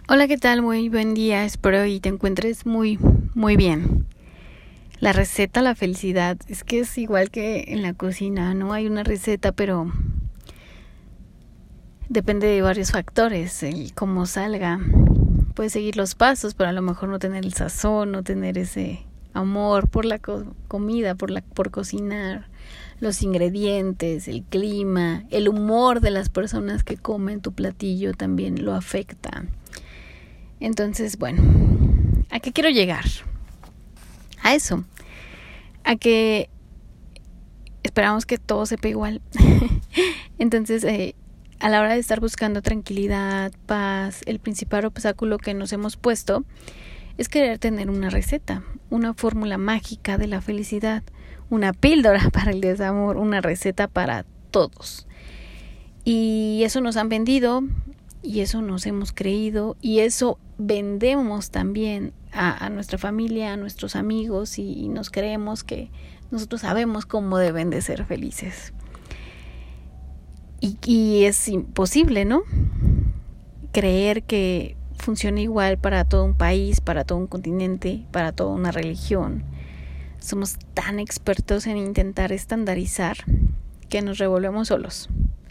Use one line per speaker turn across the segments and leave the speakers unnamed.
Hola, ¿qué tal? Muy buen día, espero y te encuentres muy bien. La receta, la felicidad, es que es igual que en la cocina, no hay una receta, pero depende de varios factores, el cómo salga. Puedes seguir los pasos, pero a lo mejor no tener el sazón, no tener ese amor por la comida, por cocinar, los ingredientes, el clima, el humor de las personas que comen tu platillo también lo afecta. Entonces, bueno, ¿a qué quiero llegar? A eso, a que esperamos que todo sepa igual. Entonces, a la hora de estar buscando tranquilidad, paz, el principal obstáculo que nos hemos puesto es querer tener una receta, una fórmula mágica de la felicidad, una píldora para el desamor, una receta para todos. Y eso nos han vendido, y eso nos hemos creído, y eso vendemos también a nuestra familia, a nuestros amigos, y nos creemos que nosotros sabemos cómo deben de ser felices. Y es imposible, ¿no? Creer que funciona igual para todo un país, para todo un continente, para toda una religión. Somos tan expertos en intentar estandarizar que nos revolvemos solos.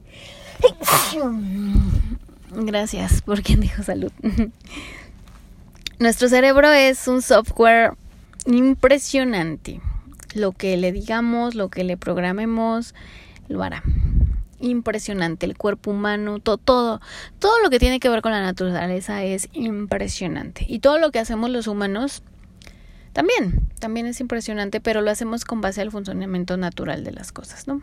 Gracias por quien dijo salud. Nuestro cerebro es un software impresionante. Lo que le digamos, lo que le programemos, lo hará. Impresionante. El cuerpo humano, todo lo que tiene que ver con la naturaleza es impresionante. Y todo lo que hacemos los humanos también es impresionante, pero lo hacemos con base al funcionamiento natural de las cosas, ¿no?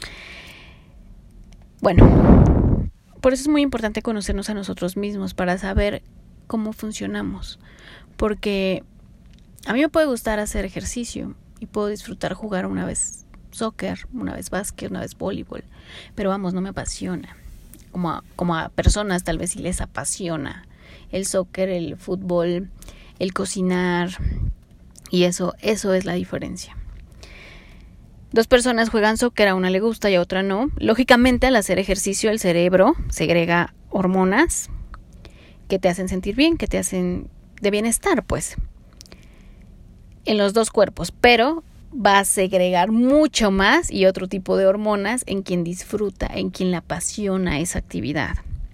Bueno, por eso es muy importante conocernos a nosotros mismos para saber cómo funcionamos. Porque a mí me puede gustar hacer ejercicio y puedo disfrutar jugar una vez soccer, una vez básquet, una vez voleibol, pero vamos, no me apasiona. Como a personas tal vez sí les apasiona el soccer, el fútbol, el cocinar, y eso es la diferencia. Dos personas juegan soccer, a una le gusta y a otra no. Lógicamente, al hacer ejercicio, el cerebro segrega hormonas que te hacen sentir bien, que te hacen de bienestar, pues, en los dos cuerpos, pero va a segregar mucho más y otro tipo de hormonas en quien disfruta, en quien le apasiona esa actividad.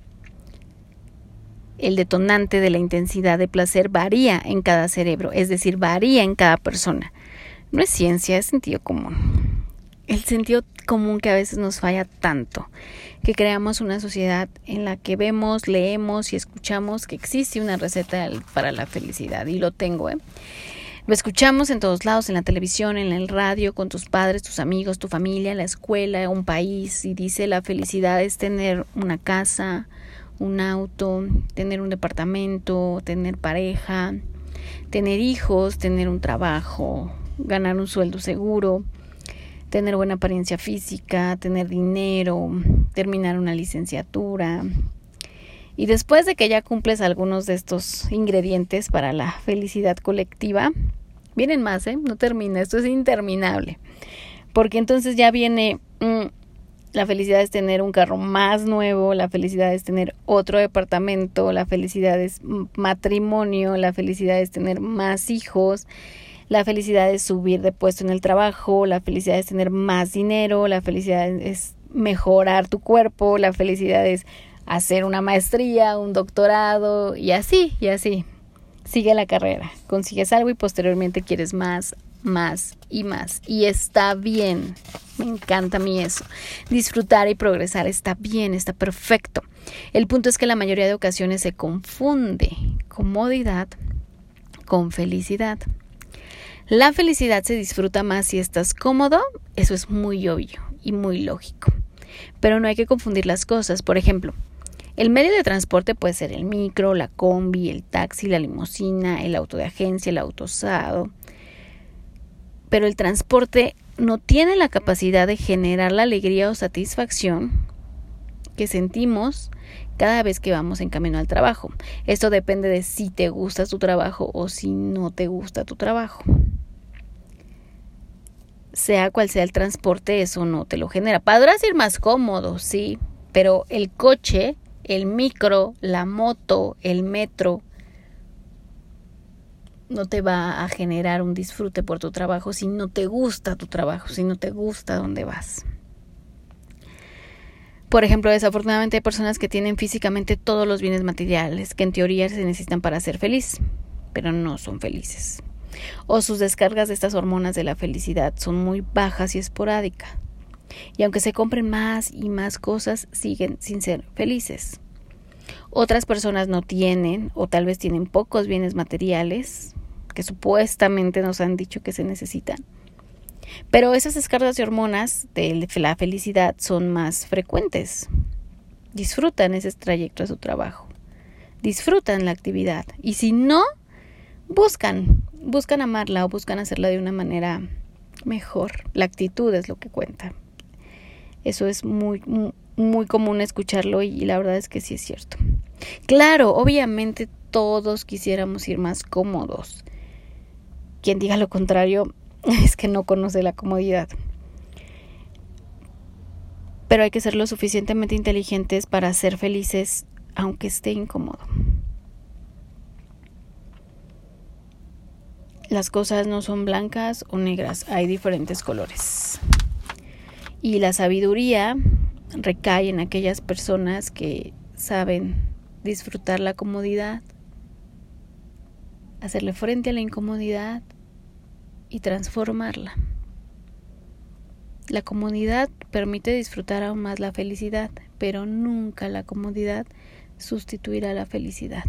El detonante de la intensidad de placer varía en cada cerebro, es decir, varía en cada persona. No es ciencia, es sentido común. El sentido común que a veces nos falla tanto, que creamos una sociedad en la que vemos, leemos y escuchamos que existe una receta para la felicidad, y lo tengo, Lo escuchamos en todos lados, en la televisión, en el radio, con tus padres, tus amigos, tu familia, la escuela, un país, y dice la felicidad es tener una casa, un auto, tener un departamento, tener pareja, tener hijos, tener un trabajo, ganar un sueldo seguro, tener buena apariencia física, tener dinero, terminar una licenciatura. Y después de que ya cumples algunos de estos ingredientes para la felicidad colectiva, vienen más, no termina, esto es interminable. Porque entonces ya viene, la felicidad es tener un carro más nuevo, la felicidad es tener otro departamento, la felicidad es matrimonio, la felicidad es tener más hijos, la felicidad es subir de puesto en el trabajo, la felicidad es tener más dinero, la felicidad es mejorar tu cuerpo, la felicidad es hacer una maestría, un doctorado, y así. Sigue la carrera, consigues algo y posteriormente quieres más y más. Y está bien, me encanta a mí eso. Disfrutar y progresar está bien, está perfecto. El punto es que la mayoría de ocasiones se confunde comodidad con felicidad. La felicidad se disfruta más si estás cómodo, eso es muy obvio y muy lógico. Pero no hay que confundir las cosas. Por ejemplo, el medio de transporte puede ser el micro, la combi, el taxi, la limusina, el auto de agencia, el auto usado. Pero el transporte no tiene la capacidad de generar la alegría o satisfacción que sentimos cada vez que vamos en camino al trabajo. Esto depende de si te gusta tu trabajo o si no te gusta tu trabajo. Sea cual sea el transporte, eso no te lo genera. Podrás ir más cómodo, sí, pero el coche el micro, la moto, el metro, no te va a generar un disfrute por tu trabajo si no te gusta tu trabajo, si no te gusta dónde vas. Por ejemplo, desafortunadamente hay personas que tienen físicamente todos los bienes materiales que en teoría se necesitan para ser feliz, pero no son felices. O sus descargas de estas hormonas de la felicidad son muy bajas y esporádicas. Y aunque se compren más y más cosas, siguen sin ser felices. Otras personas no tienen, o tal vez tienen pocos bienes materiales, que supuestamente nos han dicho que se necesitan. Pero esas descargas de hormonas de la felicidad son más frecuentes. Disfrutan ese trayecto a su trabajo. Disfrutan la actividad. Y si no, buscan amarla o buscan hacerla de una manera mejor. La actitud es lo que cuenta. Eso es muy, muy común escucharlo y la verdad es que sí es cierto. Claro, obviamente todos quisiéramos ir más cómodos. Quien diga lo contrario es que no conoce la comodidad. Pero hay que ser lo suficientemente inteligentes para ser felices aunque esté incómodo. Las cosas no son blancas o negras, hay diferentes colores. Y la sabiduría recae en aquellas personas que saben disfrutar la comodidad, hacerle frente a la incomodidad y transformarla. La comodidad permite disfrutar aún más la felicidad, pero nunca la comodidad sustituirá la felicidad.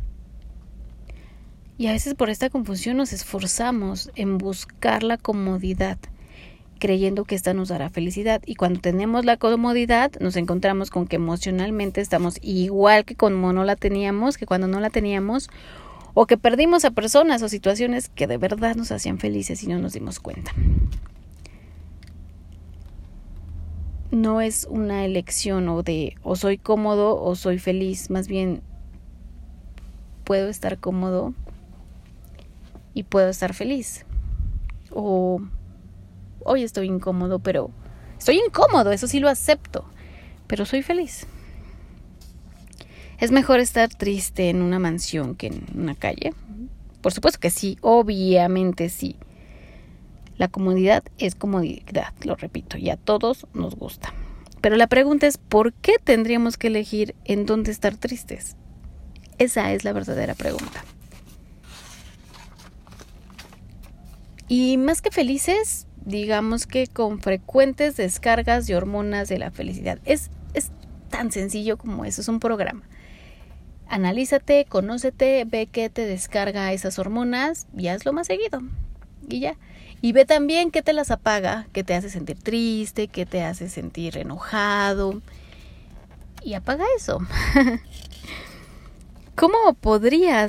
Y a veces por esta confusión nos esforzamos en buscar la comodidad, creyendo que esta nos dará felicidad. Y cuando tenemos la comodidad, nos encontramos con que emocionalmente estamos igual que como no la teníamos, que cuando no la teníamos, o que perdimos a personas o situaciones que de verdad nos hacían felices y no nos dimos cuenta. No es una elección o soy cómodo o soy feliz, más bien puedo estar cómodo y puedo estar feliz. O hoy estoy incómodo, pero estoy incómodo, eso sí lo acepto, pero soy feliz. ¿Es mejor estar triste en una mansión que en una calle? Por supuesto que sí, obviamente sí. La comodidad es comodidad, lo repito, y a todos nos gusta. Pero la pregunta es, ¿por qué tendríamos que elegir en dónde estar tristes? Esa es la verdadera pregunta. Y más que felices, digamos que con frecuentes descargas de hormonas de la felicidad. Es tan sencillo como eso, es un programa. Analízate, conócete, ve qué te descarga esas hormonas y hazlo más seguido. Y ya. Y ve también qué te las apaga, qué te hace sentir triste, qué te hace sentir enojado. Y apaga eso. ¿Cómo podría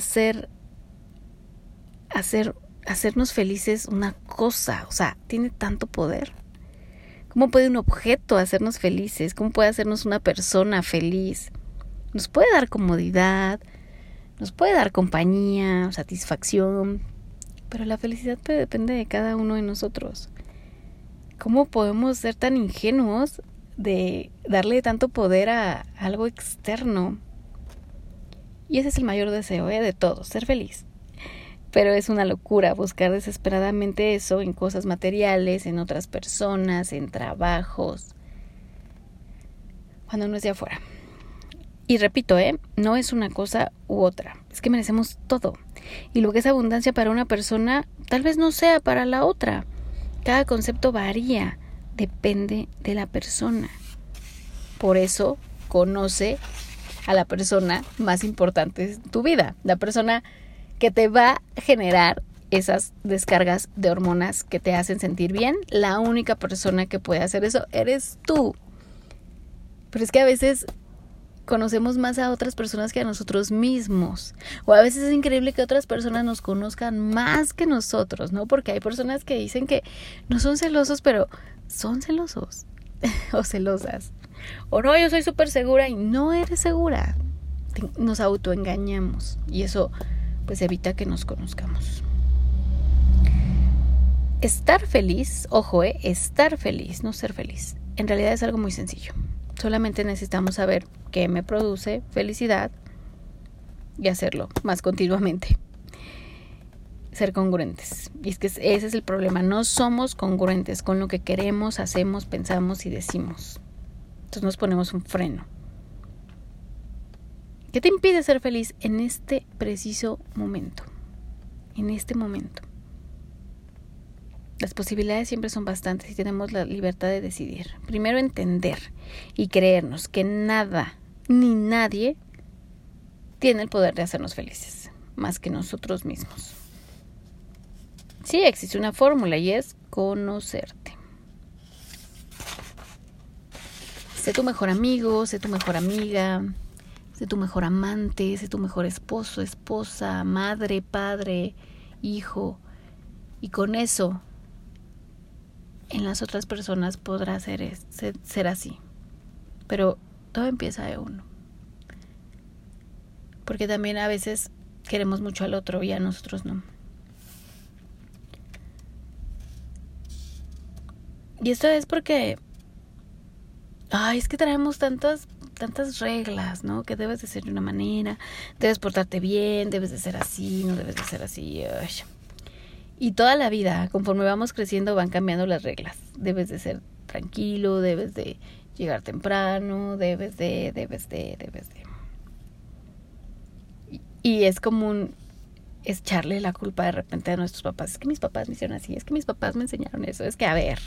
hacernos felices una cosa? O sea, tiene tanto poder. ¿Cómo puede un objeto hacernos felices? ¿Cómo puede hacernos una persona feliz? Nos puede dar comodidad, nos puede dar compañía, satisfacción, pero la felicidad depende de cada uno de nosotros. ¿Cómo podemos ser tan ingenuos de darle tanto poder a algo externo? Y ese es el mayor deseo de todos, ser feliz. Pero es una locura buscar desesperadamente eso en cosas materiales, en otras personas, en trabajos, cuando no es de afuera. Y repito, no es una cosa u otra, es que merecemos todo. Y lo que es abundancia para una persona, tal vez no sea para la otra. Cada concepto varía, depende de la persona. Por eso, conoce a la persona más importante de tu vida, la persona que te va a generar esas descargas de hormonas que te hacen sentir bien. La única persona que puede hacer eso eres tú. Pero es que a veces conocemos más a otras personas que a nosotros mismos. O a veces es increíble que otras personas nos conozcan más que nosotros, ¿no? Porque hay personas que dicen que no son celosos, pero son celosos o celosas. O no, yo soy súper segura y no eres segura. Nos autoengañamos y eso pues evita que nos conozcamos. Estar feliz, ojo, estar feliz, no ser feliz, en realidad es algo muy sencillo. Solamente necesitamos saber qué me produce felicidad y hacerlo más continuamente. Ser congruentes. Y es que ese es el problema. No somos congruentes con lo que queremos, hacemos, pensamos y decimos. Entonces nos ponemos un freno. ¿Qué te impide ser feliz en este preciso momento? En este momento. Las posibilidades siempre son bastantes y tenemos la libertad de decidir. Primero, entender y creernos que nada ni nadie tiene el poder de hacernos felices, más que nosotros mismos. Sí, existe una fórmula y es conocerte. Sé tu mejor amigo, sé tu mejor amiga, sé tu mejor amante, sé tu mejor esposo, esposa, madre, padre, hijo. Y con eso, en las otras personas podrá ser así. Pero todo empieza de uno. Porque también a veces queremos mucho al otro y a nosotros no. Y esto es porque es que traemos tantas reglas, ¿no? Que debes de ser de una manera, debes portarte bien, debes de ser así, no debes de ser así. Y toda la vida, conforme vamos creciendo, van cambiando las reglas. Debes de ser tranquilo, debes de llegar temprano, debes de. Y es común echarle la culpa de repente a nuestros papás. Es que mis papás me hicieron así, es que mis papás me enseñaron eso, es que a ver.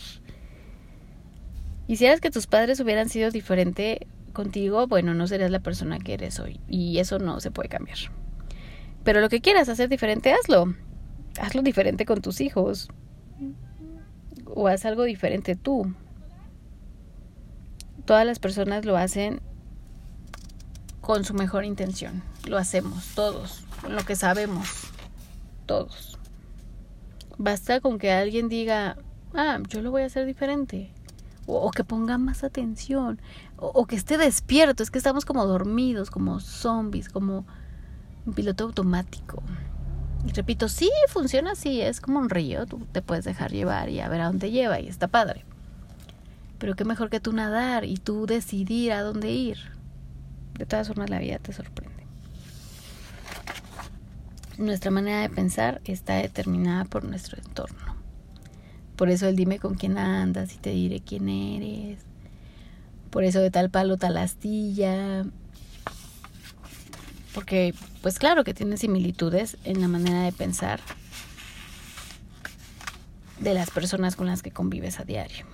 Y si eras que tus padres hubieran sido diferente contigo, bueno, no serías la persona que eres hoy. Y eso no se puede cambiar. Pero lo que quieras hacer diferente, hazlo. Hazlo diferente con tus hijos. O haz algo diferente tú. Todas las personas lo hacen con su mejor intención. Lo hacemos todos, con lo que sabemos. Todos. Basta con que alguien diga, yo lo voy a hacer diferente. O que ponga más atención, o que esté despierto. Es que estamos como dormidos, como zombies, como un piloto automático. Y repito, sí, funciona así, es como un río, tú te puedes dejar llevar y a ver a dónde lleva y está padre. Pero qué mejor que tú nadar y tú decidir a dónde ir. De todas formas la vida te sorprende. Nuestra manera de pensar está determinada por nuestro entorno. Por eso el dime con quién andas y te diré quién eres. Por eso de tal palo, tal astilla. Porque, pues claro que tiene similitudes en la manera de pensar de las personas con las que convives a diario.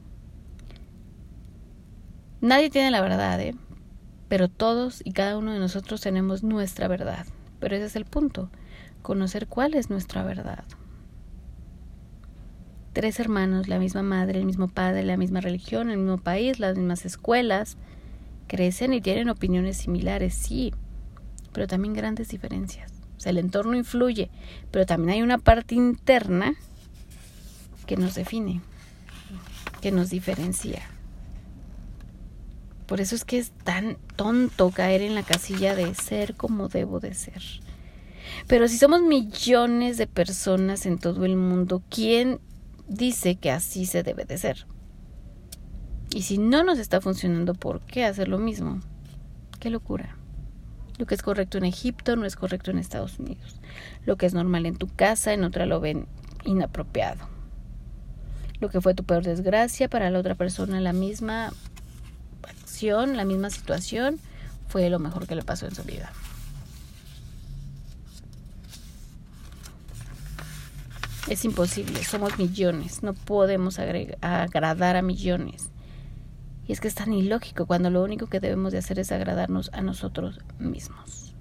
Nadie tiene la verdad, pero todos y cada uno de nosotros tenemos nuestra verdad. Pero ese es el punto, conocer cuál es nuestra verdad. 3 hermanos, la misma madre, el mismo padre, la misma religión, el mismo país, las mismas escuelas, crecen y tienen opiniones similares, sí, pero también grandes diferencias. O sea, el entorno influye, pero también hay una parte interna que nos define, que nos diferencia. Por eso es que es tan tonto caer en la casilla de ser como debo de ser. Pero si somos millones de personas en todo el mundo, ¿quién dice que así se debe de ser? Y si no nos está funcionando, ¿por qué hacer lo mismo? ¡Qué locura! Lo que es correcto en Egipto no es correcto en Estados Unidos. Lo que es normal en tu casa, en otra lo ven inapropiado. Lo que fue tu peor desgracia, para la otra persona la misma acción, la misma situación, fue lo mejor que le pasó en su vida. Es imposible, somos millones, no podemos agradar a millones. Y es que es tan ilógico cuando lo único que debemos de hacer es agradarnos a nosotros mismos.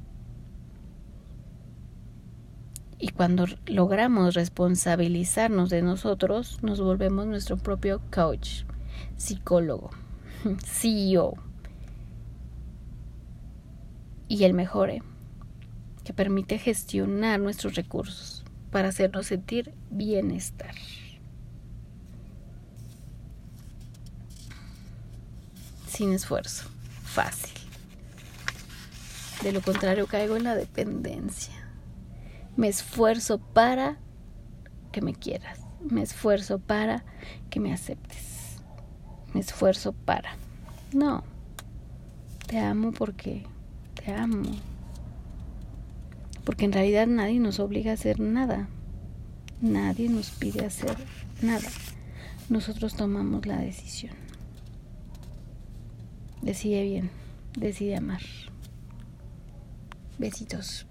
Y cuando logramos responsabilizarnos de nosotros, nos volvemos nuestro propio coach, psicólogo, CEO. Y el mejor, que permite gestionar nuestros recursos para hacernos sentir bienestar. Sin esfuerzo, fácil. De lo contrario, caigo en la dependencia. Me esfuerzo para que me quieras. Me esfuerzo para que me aceptes. Me esfuerzo para. No. Te amo porque te amo. Porque en realidad nadie nos obliga a hacer nada. Nadie nos pide hacer nada. Nosotros tomamos la decisión. Decide bien, decide amar. Besitos.